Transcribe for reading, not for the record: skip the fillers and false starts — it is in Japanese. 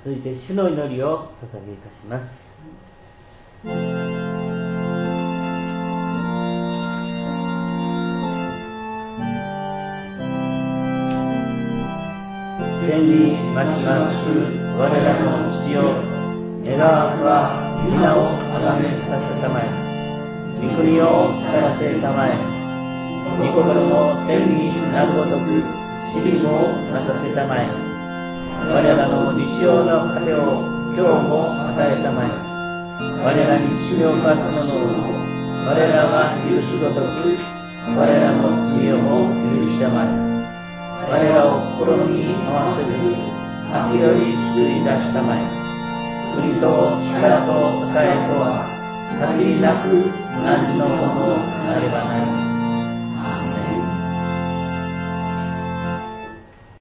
続いて主の祈りを捧げいたします。天にまします我らの父よ、願わくは皆をあがめさせたまえ、御国を光らせたまえ、御心も天になるごとく地にもなさせたまえ。我らの日曜の糧を今日も与えたまえ。我らに罪を犯す者を我らが許すごとく我らの罪をも許したまえ。我らを心に合わせず悪より救い出したまえ。国と力と栄とは限りなく何のものなればなり。